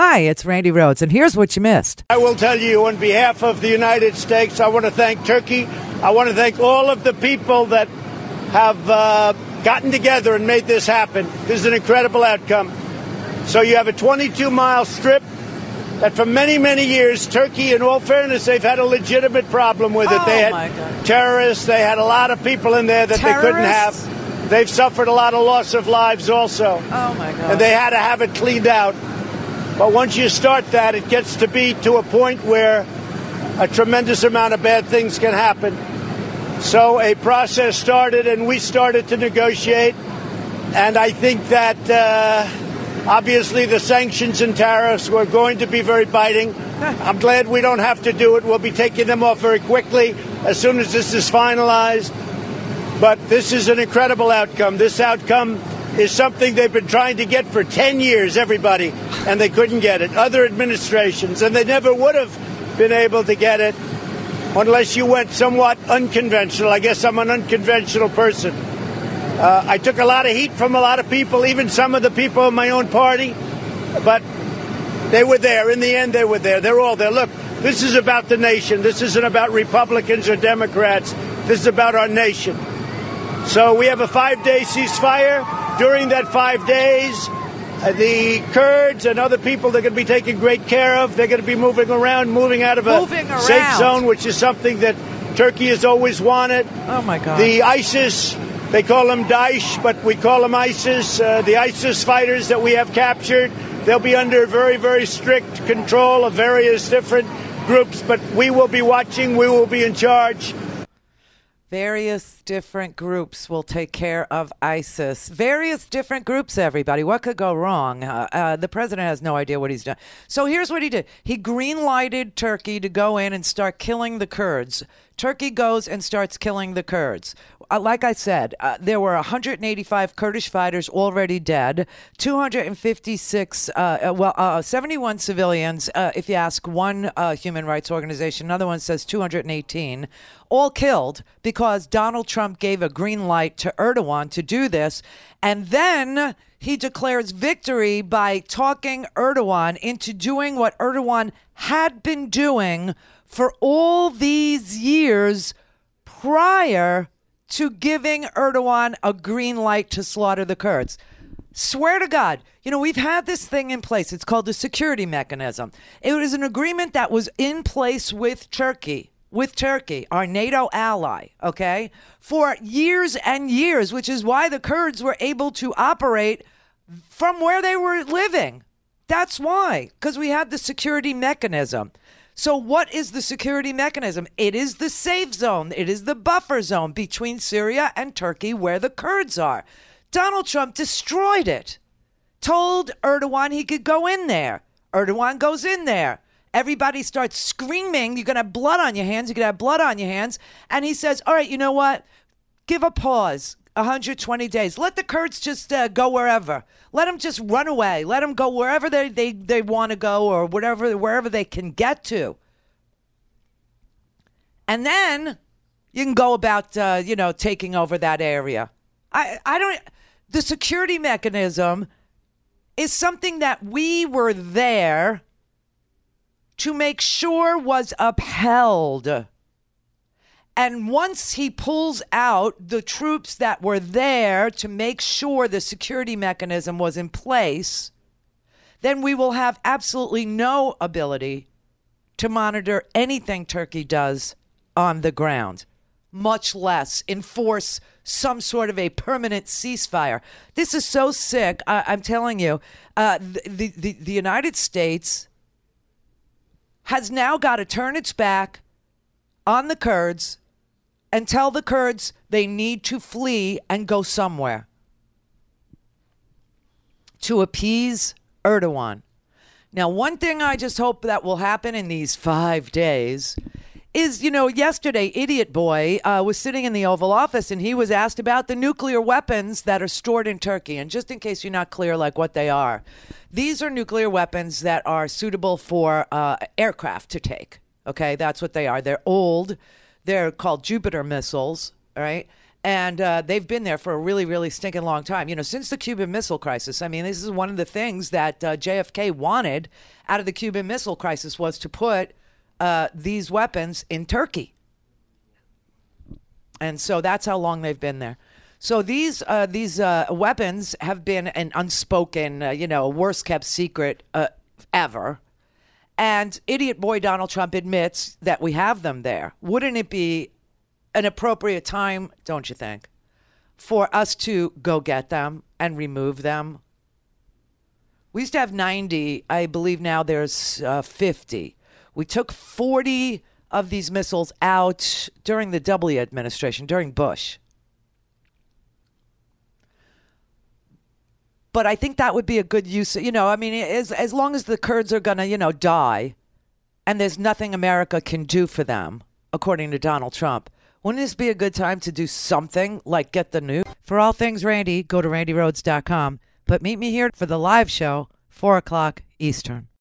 Hi, it's Randy Rhodes, and here's what you missed. I will tell you, on behalf of the United States, I want to thank Turkey. I want to thank all of the people that have gotten together and made this happen. This is an incredible outcome. So you have a 22-mile strip that for many, many years, Turkey, in all fairness, they've had a legitimate problem with it. They had terrorists. They had a lot of people in there that they couldn't have. They've suffered a lot of loss of lives also. Oh, my God. And they had to have it cleaned out. But once you start that, it gets to be to a point where a tremendous amount of bad things can happen. So a process started, and we started to negotiate. And I think that obviously the sanctions and tariffs were going to be very biting. I'm glad we don't have to do it. We'll be taking them off very quickly as soon as this is finalized. But this is an incredible outcome. This outcome is something they've been trying to get for 10 years, everybody, and they couldn't get it. Other administrations, and they never would have been able to get it unless you went somewhat unconventional. I guess I'm an unconventional person. I took a lot of heat from a lot of people, even some of the people in my own party, but they were there. In the end, they were there. They're all there. Look, this is about the nation. This isn't about Republicans or Democrats. This is about our nation. So we have a 5-day ceasefire. During that 5 days, the Kurds and other people they're going to be taken great care of. They're going to be moving out of a safe zone, which is something that Turkey has always wanted. Oh, my God. The ISIS, they call them Daesh, but we call them ISIS. The ISIS fighters that we have captured, they'll be under very, very strict control of various different groups. But we will be watching. We will be in charge. Various different groups will take care of ISIS. Various different groups, everybody. What could go wrong? The president has no idea what he's done. So here's what he did. He green-lighted Turkey to go in and start killing the Kurds. Turkey goes and starts killing the Kurds. Like I said, there were 185 Kurdish fighters already dead, 256, 71 civilians, if you ask one human rights organization. Another one says 218, all killed because Donald Trump gave a green light to Erdogan to do this. And then he declares victory by talking Erdogan into doing what Erdogan had been doing for all these years prior to giving Erdogan a green light to slaughter the Kurds. Swear to God, we've had this thing in place. It's called the security mechanism. It was an agreement that was in place with Turkey, our NATO ally, okay, for years and years, which is why the Kurds were able to operate from where they were living. That's why, because we had the security mechanism. So what is the security mechanism? It is the safe zone. It is the buffer zone between Syria and Turkey where the Kurds are. Donald Trump destroyed it. Told Erdogan he could go in there. Erdogan goes in there. Everybody starts screaming, you're going to have blood on your hands. You're going to have blood on your hands. And he says, all right, you know what? Give a pause. 120 days. Let the Kurds just go wherever. Let them just run away. Let them go wherever they want to go or wherever they can get to. And then you can go about, taking over that area. The security mechanism is something that we were there to make sure was upheld. And once he pulls out the troops that were there to make sure the security mechanism was in place, then we will have absolutely no ability to monitor anything Turkey does on the ground, much less enforce some sort of a permanent ceasefire. This is so sick. I'm telling you, the United States has now got to turn its back on the Kurds and tell the Kurds they need to flee and go somewhere to appease Erdogan. Now, one thing I just hope that will happen in these 5 days is, yesterday, Idiot Boy was sitting in the Oval Office and he was asked about the nuclear weapons that are stored in Turkey. And just in case you're not clear, like what they are, these are nuclear weapons that are suitable for aircraft to take. Okay, that's what they are. They're old. They're called Jupiter missiles, all right? And they've been there for a really, really stinking long time. You know, since the Cuban Missile Crisis. I mean, this is one of the things that JFK wanted out of the Cuban Missile Crisis was to put these weapons in Turkey. And so that's how long they've been there. So these weapons have been an unspoken, worst kept secret ever. And idiot boy Donald Trump admits that we have them there. Wouldn't it be an appropriate time, don't you think, for us to go get them and remove them? We used to have 90. I believe now there's 50. We took 40 of these missiles out during the W administration, during Bush. But I think that would be a good use. As long as the Kurds are going to, die, and there's nothing America can do for them, according to Donald Trump, wouldn't this be a good time to do something like get the nuke? For all things Randy, go to randyrhodes.com. But meet me here for the live show, 4 o'clock Eastern.